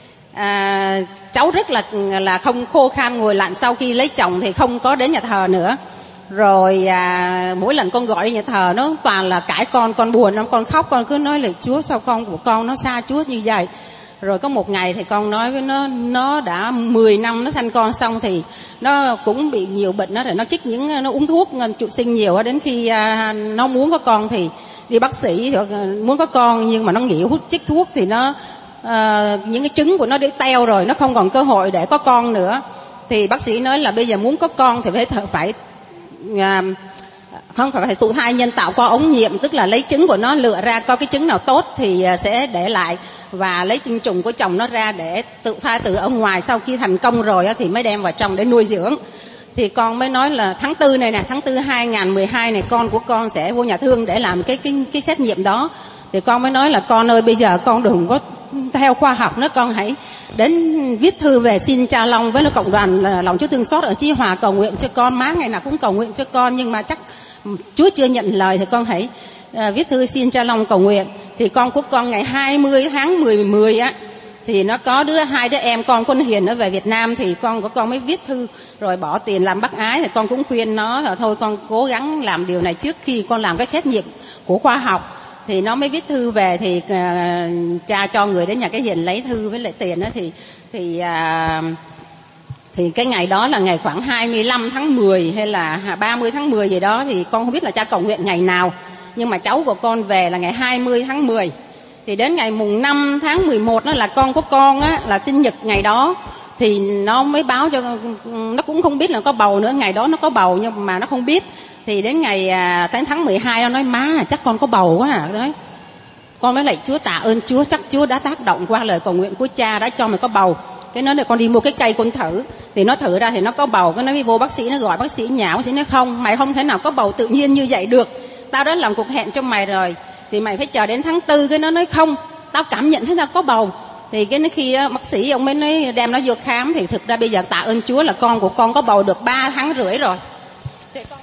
À, cháu rất là là không khô khan ngồi lạnh, sau khi lấy chồng thì không có đến nhà thờ nữa. Rồi à, mỗi lần con gọi đi nhà thờ nó toàn là cãi con, con buồn lắm, con khóc, con cứ nói là Chúa sao con của con nó xa Chúa như vậy. Rồi có một ngày thì con nói với nó, nó đã mười năm nó sanh con xong thì nó cũng bị nhiều bệnh đó, rồi nó chích những, nó uống thuốc trụ sinh nhiều, đến khi à, nó muốn có con thì đi bác sĩ muốn có con, nhưng mà nó nghỉ hút chích thuốc thì nó à, những cái trứng của nó để teo rồi, nó không còn cơ hội để có con nữa. Thì bác sĩ nói là bây giờ muốn có con thì phải phải à, không phải phải thụ thai nhân tạo qua ống nghiệm, tức là lấy trứng của nó lựa ra coi cái trứng nào tốt thì sẽ để lại, và lấy tinh trùng của chồng nó ra để tự thai từ ở ngoài. Sau khi thành công rồi thì mới đem vào trong để nuôi dưỡng. Thì con mới nói là tháng tư này nè, tháng tư hai nghìn mười hai này con của con sẽ vô nhà thương để làm cái cái cái xét nghiệm đó. Thì con mới nói là con ơi, bây giờ con đừng có theo khoa học nữa, con hãy đến viết thư về xin cha Long với cộng đoàn lòng Chúa thương xót ở Chí Hòa cầu nguyện cho con. Má ngày nào cũng cầu nguyện cho con, nhưng mà chắc Chúa chưa nhận lời thì con hãy uh, viết thư xin cha Long cầu nguyện. Thì con của con ngày hai mươi tháng mười mười á, thì nó có đứa hai đứa em con con Hiền nó về Việt Nam, thì con của con mới viết thư rồi bỏ tiền làm bác ái. Thì con cũng khuyên nó là thôi con cố gắng làm điều này trước khi con làm cái xét nghiệm của khoa học. Thì nó mới viết thư về, thì uh, cha cho người đến nhà cái Hiền lấy thư với lại tiền đó. Thì thì uh, thì cái ngày đó là ngày khoảng hai mươi lăm tháng mười hay là ba mươi tháng mười gì đó, thì con không biết là cha cầu nguyện ngày nào. nhưng mà cháu của con về là ngày hai mươi tháng mười. Thì đến ngày mùng năm tháng mười một đó là con của con á, là sinh nhật ngày đó, thì nó mới báo cho, nó cũng không biết là có bầu nữa, ngày đó nó có bầu nhưng mà nó không biết. Thì đến ngày tháng tháng mười hai nó nói má chắc con có bầu quá à. Nói con nói lạy Chúa, tạ ơn Chúa, chắc Chúa đã tác động qua lời cầu nguyện của cha đã cho mày có bầu. Cái nó là con đi mua cái cây con thử, thì nó thử ra thì nó có bầu. Cái nó đi vô bác sĩ, nó gọi bác sĩ nhà, bác sĩ nói không, mày không thể nào có bầu tự nhiên như vậy được, tao đã làm cuộc hẹn cho mày rồi, thì mày phải chờ đến tháng tư. Cái nó nói không, tao cảm nhận thấy tao có bầu. Thì cái khi bác sĩ ông mới nói đem nó vô khám, thì thực ra bây giờ tạ ơn Chúa là con của con có bầu được ba tháng rưỡi rồi. Thì con...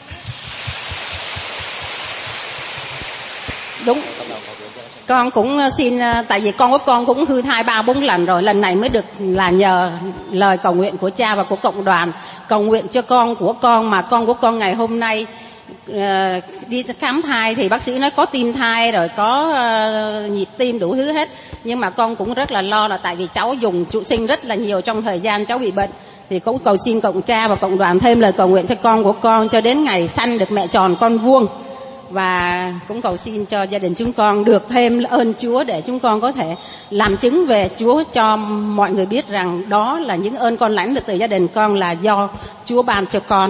đúng, con cũng xin, tại vì con của con cũng hư thai ba bốn lần rồi, lần này mới được là nhờ lời cầu nguyện của cha và của cộng đoàn cầu nguyện cho con của con. Mà con của con ngày hôm nay uh, đi khám thai thì bác sĩ nói có tim thai rồi, có uh, nhịp tim đủ thứ hết, nhưng mà con cũng rất là lo, là tại vì cháu dùng trụ sinh rất là nhiều trong thời gian cháu bị bệnh. Thì cũng cầu xin cộng cha và cộng đoàn thêm lời cầu nguyện cho con của con cho đến ngày sanh được mẹ tròn con vuông. Và cũng cầu xin cho gia đình chúng con được thêm ơn Chúa để chúng con có thể làm chứng về Chúa cho mọi người biết rằng đó là những ơn con lãnh được từ gia đình con là do Chúa ban cho con.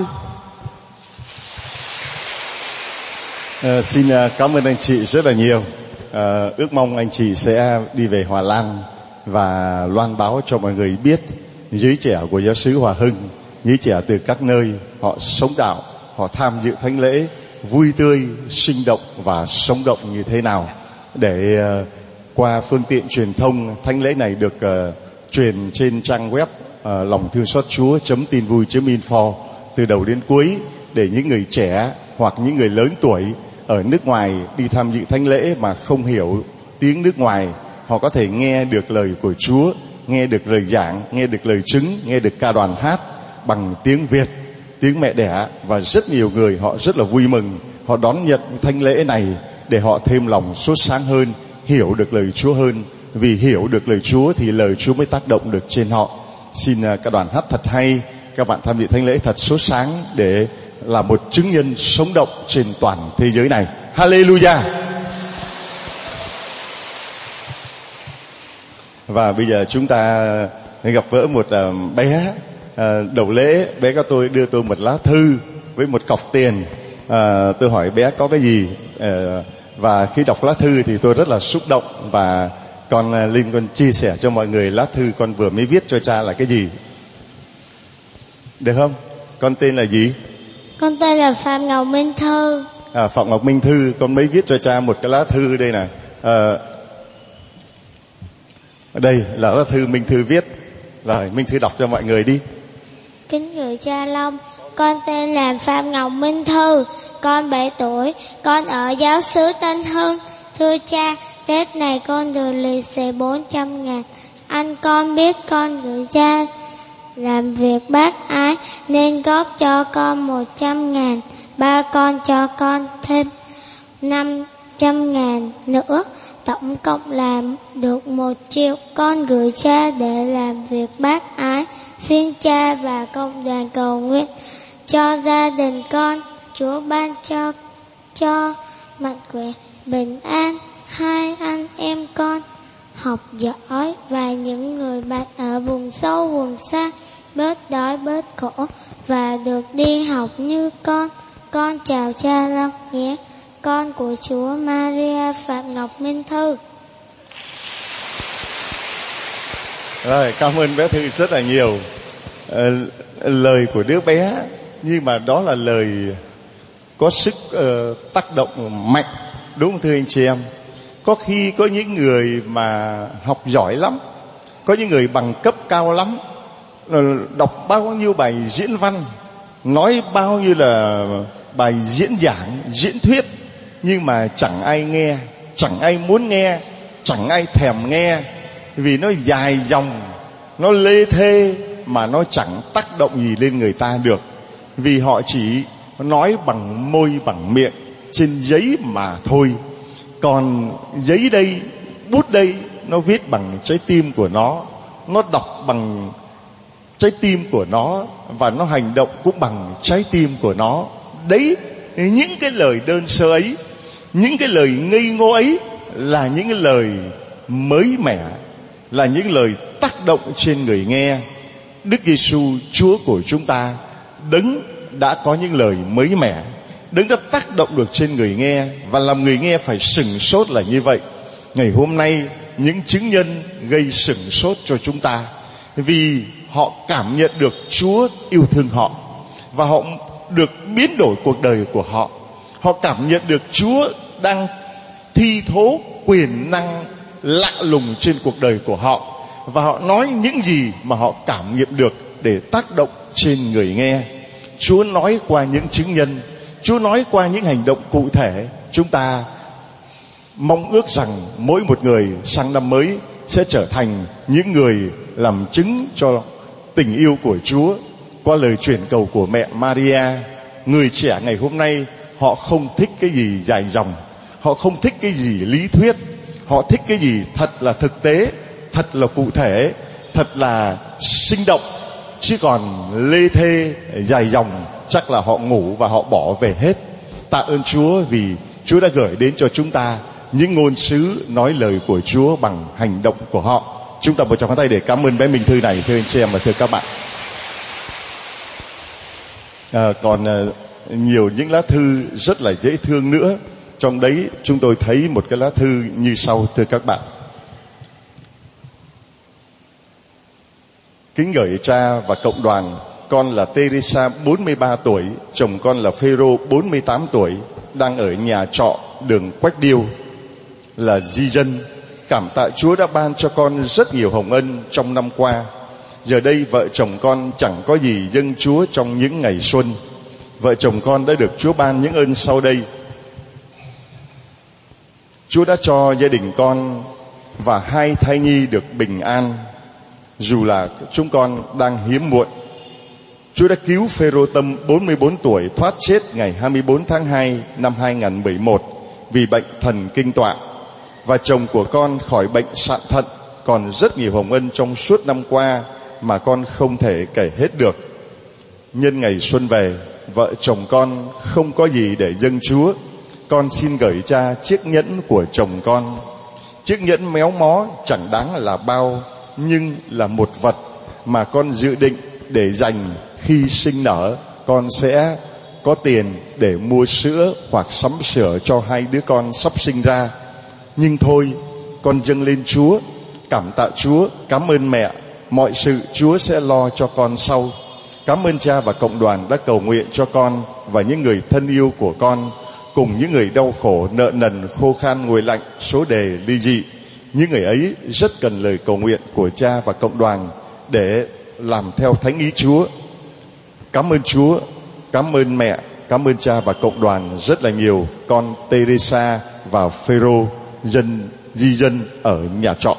À, xin cảm ơn anh chị rất là nhiều. À, ước mong anh chị sẽ đi về Hòa Lan và loan báo cho mọi người biết giới trẻ của giáo xứ Hòa Hưng, giới trẻ từ các nơi, họ sống đạo, họ tham dự thánh lễ vui tươi, sinh động và sống động như thế nào, để uh, qua phương tiện truyền thông thánh lễ này được uh, truyền trên trang web uh, lòng thương xót chúa chấm tin vui chấm info từ đầu đến cuối, để những người trẻ hoặc những người lớn tuổi ở nước ngoài đi tham dự thánh lễ mà không hiểu tiếng nước ngoài, họ có thể nghe được lời của Chúa, nghe được lời giảng, nghe được lời chứng, nghe được ca đoàn hát bằng tiếng Việt, tiếng mẹ đẻ. Và rất nhiều người họ rất là vui mừng, họ đón nhận thánh lễ này để họ thêm lòng sốt sáng hơn, hiểu được lời Chúa hơn. Vì hiểu được lời Chúa thì lời Chúa mới tác động được trên họ. Xin các đoàn hát thật hay, các bạn tham dự thánh lễ thật sốt sáng để là một chứng nhân sống động trên toàn thế giới này. Hallelujah. Và bây giờ chúng ta gặp gỡ một bé À, đầu lễ. Bé có tôi đưa tôi một lá thư với một cọc tiền. à, Tôi hỏi bé có cái gì, à, và khi đọc lá thư thì tôi rất là xúc động. Và con Linh con chia sẻ cho mọi người lá thư con vừa mới viết cho cha là cái gì, được không? Con tên là gì? Con tên là Phạm Ngọc Minh Thư. à, Phạm Ngọc Minh Thư. Con mới viết cho cha một cái lá thư đây này. à, Đây là lá thư Minh Thư viết. Rồi Minh Thư đọc cho mọi người đi. Kính gửi cha Long, con tên là Phạm Ngọc Minh Thư, con bảy tuổi, con ở giáo xứ Tân Hưng. Thưa cha, Tết này con được lì xì bốn trăm ngàn. Anh con biết con gửi cha làm việc bác ái nên góp cho con một trăm ngàn. Ba con cho con thêm năm trăm ngàn nữa. Tổng cộng làm được một triệu. Con gửi cha để làm việc bác ái. Xin cha và cộng đoàn cầu nguyện cho gia đình con. Chúa ban cho cho mạnh khỏe, bình an, hai anh em con học giỏi và những người bạn ở vùng sâu vùng xa bớt đói bớt khổ và được đi học như con. Con chào cha Long nhé. Con của Chúa Maria Phạm Ngọc Minh Thư. Rồi, cảm ơn bé Thư rất là nhiều. à, Lời của đứa bé, nhưng mà đó là lời có sức uh, tác động mạnh, đúng không thưa anh chị em? Có khi có những người mà học giỏi lắm, có những người bằng cấp cao lắm, đọc bao nhiêu bài diễn văn, nói bao nhiêu là bài diễn giảng, diễn thuyết, nhưng mà chẳng ai nghe, chẳng ai muốn nghe, chẳng ai thèm nghe, vì nó dài dòng, nó lê thê mà nó chẳng tác động gì lên người ta được. Vì họ chỉ nói bằng môi bằng miệng trên giấy mà thôi. Còn giấy đây, bút đây, nó viết bằng trái tim của nó, nó đọc bằng trái tim của nó, và nó hành động cũng bằng trái tim của nó. Đấy, những cái lời đơn sơ ấy, Những cái lời ngây ngô ấy là những cái lời mới mẻ, là những lời tác động trên người nghe. Đức Giêsu Chúa của chúng ta, Đấng đã có những lời mới mẻ, Đấng đã tác động được trên người nghe và làm người nghe phải sửng sốt là như vậy. Ngày hôm nay những chứng nhân gây sửng sốt cho chúng ta, vì họ cảm nhận được Chúa yêu thương họ và họ được biến đổi cuộc đời của họ. Họ cảm nhận được Chúa đang thi thố quyền năng lạ lùng trên cuộc đời của họ, và họ nói những gì mà họ cảm nghiệm được để tác động trên người nghe. Chúa nói qua những chứng nhân, Chúa nói qua những hành động cụ thể. Chúng ta mong ước rằng mỗi một người sang năm mới sẽ trở thành những người làm chứng cho tình yêu của Chúa qua lời truyền cầu của mẹ Maria. Người trẻ ngày hôm nay họ không thích cái gì dài dòng, họ không thích cái gì lý thuyết, họ thích cái gì thật là thực tế, thật là cụ thể, thật là sinh động. Chứ còn lê thê dài dòng chắc là họ ngủ và họ bỏ về hết. Tạ ơn Chúa vì Chúa đã gửi đến cho chúng ta những ngôn sứ nói lời của Chúa bằng hành động của họ. Chúng ta một tràng pháo tay để cảm ơn bé Minh Thư này, thưa anh chị em và thưa các bạn. À, còn à, nhiều những lá thư rất là dễ thương nữa. Trong đấy chúng tôi thấy một cái lá thư như sau, thưa các bạn. Kính gửi cha và cộng đoàn, con là Teresa bốn mươi ba tuổi, chồng con là Phêrô bốn mươi tám tuổi, đang ở nhà trọ đường Quách Điêu, là di dân. Cảm tạ Chúa đã ban cho con rất nhiều hồng ân trong năm qua. Giờ đây vợ chồng con chẳng có gì dâng Chúa trong những ngày xuân. Vợ chồng con đã được Chúa ban những ơn sau đây. Chúa đã cho gia đình con và hai thai nhi được bình an, dù là chúng con đang hiếm muộn. Chúa đã cứu Phêrô Tâm bốn mươi bốn tuổi thoát chết ngày hai mươi bốn tháng hai năm hai nghìn không trăm mười một vì bệnh thần kinh tọa, và chồng của con khỏi bệnh sạn thận. Còn rất nhiều hồng ân trong suốt năm qua mà con không thể kể hết được. Nhân ngày xuân về, vợ chồng con không có gì để dâng Chúa. Con xin gửi cha chiếc nhẫn của chồng con. Chiếc nhẫn méo mó chẳng đáng là bao, nhưng là một vật mà con dự định để dành khi sinh nở. Con sẽ có tiền để mua sữa hoặc sắm sửa cho hai đứa con sắp sinh ra. Nhưng thôi, con dâng lên Chúa. Cảm tạ Chúa, cảm ơn mẹ, mọi sự Chúa sẽ lo cho con sau. Cảm ơn cha và cộng đoàn đã cầu nguyện cho con và những người thân yêu của con, cùng những người đau khổ, nợ nần, khô khan, nguội lạnh, số đề, ly dị. Những người ấy rất cần lời cầu nguyện của cha và cộng đoàn để làm theo thánh ý Chúa. Cảm ơn Chúa, cảm ơn mẹ, cảm ơn cha và cộng đoàn rất là nhiều. Con Teresa và Phêrô, dân di dân ở nhà trọ.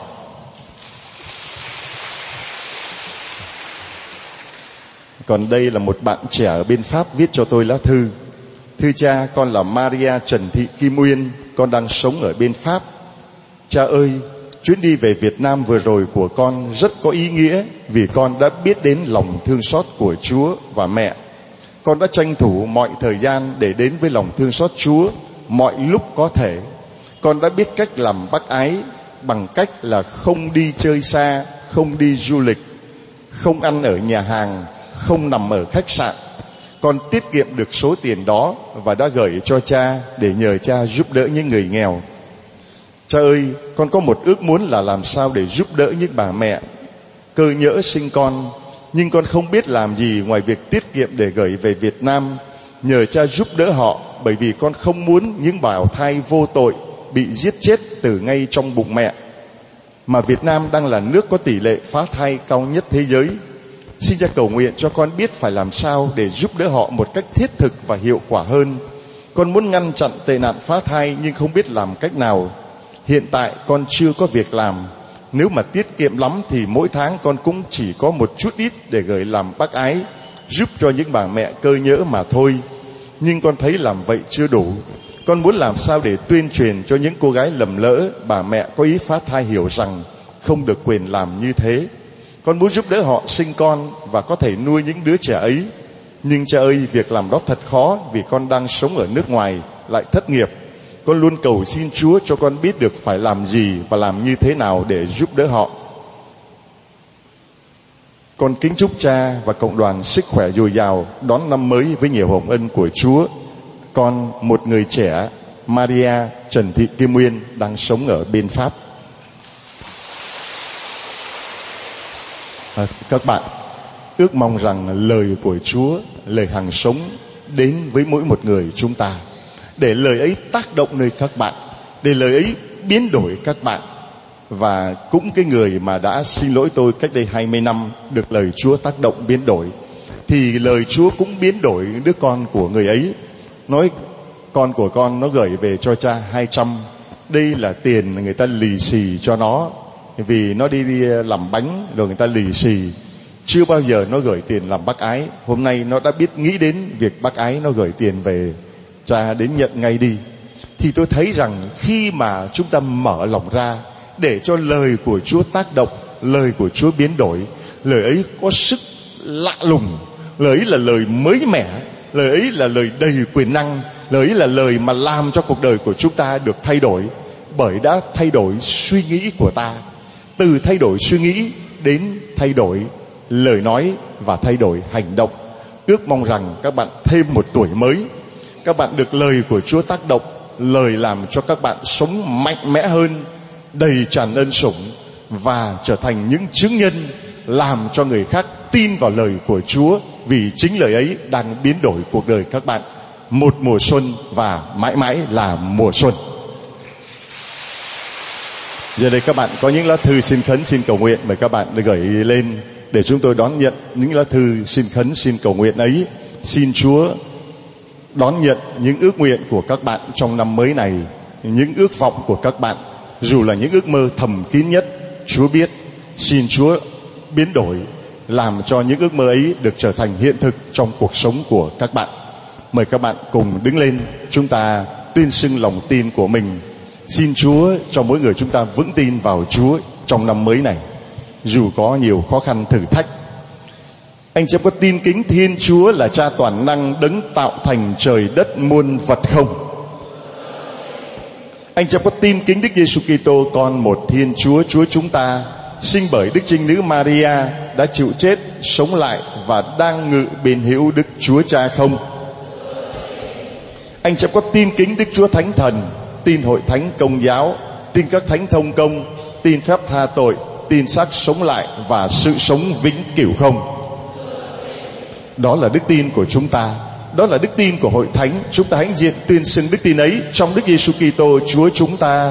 Còn đây là một bạn trẻ ở bên Pháp viết cho tôi lá thư. Thưa cha, con là Maria Trần Thị Kim Uyên, con đang sống ở bên Pháp. Cha ơi, chuyến đi về Việt Nam vừa rồi của con rất có ý nghĩa, vì con đã biết đến lòng thương xót của Chúa và mẹ. Con đã tranh thủ mọi thời gian để đến với lòng thương xót Chúa mọi lúc có thể. Con đã biết cách làm bác ái bằng cách là không đi chơi xa, không đi du lịch, không ăn ở nhà hàng, không nằm ở khách sạn. Con tiết kiệm được số tiền đó và đã gửi cho cha để nhờ cha giúp đỡ những người nghèo. Cha ơi, con có một ước muốn là làm sao để giúp đỡ những bà mẹ cơ nhỡ sinh con, nhưng con không biết làm gì ngoài việc tiết kiệm để gửi về Việt Nam. Nhờ cha giúp đỡ họ, bởi vì con không muốn những bào thai vô tội bị giết chết từ ngay trong bụng mẹ, mà Việt Nam đang là nước có tỷ lệ phá thai cao nhất thế giới. Xin cha cầu nguyện cho con biết phải làm sao để giúp đỡ họ một cách thiết thực và hiệu quả hơn. Con muốn ngăn chặn tệ nạn phá thai nhưng không biết làm cách nào. Hiện tại con chưa có việc làm. Nếu mà tiết kiệm lắm thì mỗi tháng con cũng chỉ có một chút ít để gửi làm bác ái, giúp cho những bà mẹ cơ nhỡ mà thôi. Nhưng con thấy làm vậy chưa đủ. Con muốn làm sao để tuyên truyền cho những cô gái lầm lỡ, bà mẹ có ý phá thai hiểu rằng không được quyền làm như thế. Con muốn giúp đỡ họ sinh con và có thể nuôi những đứa trẻ ấy. Nhưng cha ơi, việc làm đó thật khó vì con đang sống ở nước ngoài, lại thất nghiệp. con luôn cầu xin Chúa cho con biết được phải làm gì và làm như thế nào để giúp đỡ họ. Con kính chúc cha và cộng đoàn sức khỏe dồi dào đón năm mới với nhiều hồng ân của Chúa. Con, một người trẻ, Maria Trần Thị Kim Nguyên, đang sống ở bên Pháp. À, các bạn, ước mong rằng lời của Chúa, lời hằng sống đến với mỗi một người chúng ta, để lời ấy tác động nơi các bạn, để lời ấy biến đổi các bạn. Và cũng cái người mà đã xin lỗi tôi cách đây hai mươi năm được lời Chúa tác động biến đổi, thì lời Chúa cũng biến đổi đứa con của người ấy. Nói con của con nó gửi về cho cha hai trăm. Đây là tiền người ta lì xì cho nó, vì nó đi, đi làm bánh rồi người ta lì xì. Chưa bao giờ nó gửi tiền làm bác ái. Hôm nay nó đã biết nghĩ đến việc bác ái, nó gửi tiền về, cha đến nhận ngay đi. Thì tôi thấy rằng khi mà chúng ta mở lòng ra để cho lời của Chúa tác động, lời của Chúa biến đổi, lời ấy có sức lạ lùng, lời ấy là lời mới mẻ, lời ấy là lời đầy quyền năng, lời ấy là lời mà làm cho cuộc đời của chúng ta được thay đổi, bởi đã thay đổi suy nghĩ của ta. Từ thay đổi suy nghĩ đến thay đổi lời nói và thay đổi hành động. Ước mong rằng các bạn thêm một tuổi mới, các bạn được lời của Chúa tác động, lời làm cho các bạn sống mạnh mẽ hơn, đầy tràn ân sủng, và trở thành những chứng nhân làm cho người khác tin vào lời của Chúa, vì chính lời ấy đang biến đổi cuộc đời các bạn. Một mùa xuân và mãi mãi là mùa xuân. Giờ đây các bạn có những lá thư xin khấn, xin cầu nguyện, mời các bạn gửi lên để chúng tôi đón nhận những lá thư xin khấn, xin cầu nguyện ấy. Xin Chúa đón nhận những ước nguyện của các bạn trong năm mới này, những ước vọng của các bạn, dù là những ước mơ thầm kín nhất, Chúa biết. Xin Chúa biến đổi, làm cho những ước mơ ấy được trở thành hiện thực trong cuộc sống của các bạn. Mời các bạn cùng đứng lên, chúng ta tuyên xưng lòng tin của mình. Xin Chúa cho mỗi người chúng ta vững tin vào Chúa trong năm mới này, dù có nhiều khó khăn thử thách. Anh chị em có tin kính Thiên Chúa là Cha toàn năng, đấng tạo thành trời đất muôn vật không? Anh chị em có tin kính Đức Giêsu Kitô, con một Thiên Chúa, Chúa chúng ta, sinh bởi Đức Trinh Nữ Maria, đã chịu chết, sống lại và đang ngự bên hữu Đức Chúa Cha không? Anh chị em có tin kính Đức Chúa Thánh Thần, tin Hội Thánh Công giáo, tin các thánh thông công, tin phép tha tội, tin xác sống lại và sự sống vĩnh cửu không? Đó là đức tin của chúng ta, đó là đức tin của Hội Thánh. Chúng ta hãnh diện tuyên xưng đức tin ấy trong Đức Giêsu Kitô Chúa chúng ta.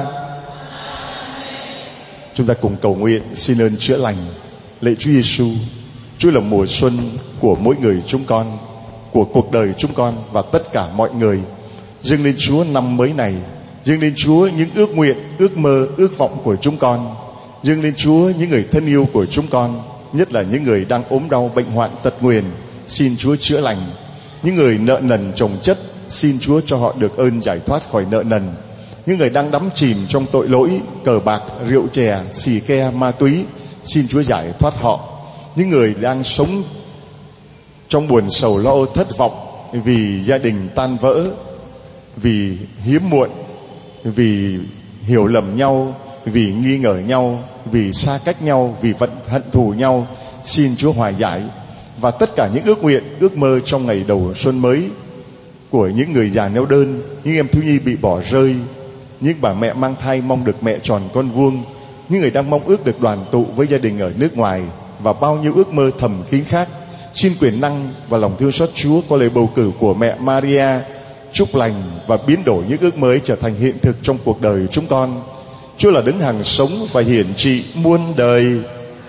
Chúng ta cùng cầu nguyện xin ơn chữa lành. Lạy Chúa Giêsu, Chúa là mùa xuân của mỗi người chúng con, của cuộc đời chúng con và tất cả mọi người. Dâng lên Chúa năm mới này, dâng lên Chúa những ước nguyện, ước mơ, ước vọng của chúng con. Dâng lên Chúa những người thân yêu của chúng con, nhất là những người đang ốm đau bệnh hoạn tật nguyền, xin Chúa chữa lành. Những người nợ nần chồng chất, xin Chúa cho họ được ơn giải thoát khỏi nợ nần. Những người đang đắm chìm trong tội lỗi, cờ bạc, rượu chè, xì ke, ma túy, xin Chúa giải thoát họ. Những người đang sống trong buồn sầu lo âu, thất vọng vì gia đình tan vỡ, vì hiếm muộn, vì hiểu lầm nhau, vì nghi ngờ nhau, vì xa cách nhau, vì vận hận thù nhau, xin Chúa hòa giải. Và tất cả những ước nguyện, ước mơ trong ngày đầu xuân mới của những người già neo đơn, những em thiếu nhi bị bỏ rơi, những bà mẹ mang thai mong được mẹ tròn con vuông, những người đang mong ước được đoàn tụ với gia đình ở nước ngoài, và bao nhiêu ước mơ thầm kín khác. Xin quyền năng và lòng thương xót Chúa qua lời bầu cử của mẹ Maria chúc lành và biến đổi những ước mơ ấy trở thành hiện thực trong cuộc đời chúng con. Chúa là đấng hằng sống và hiển trị muôn đời.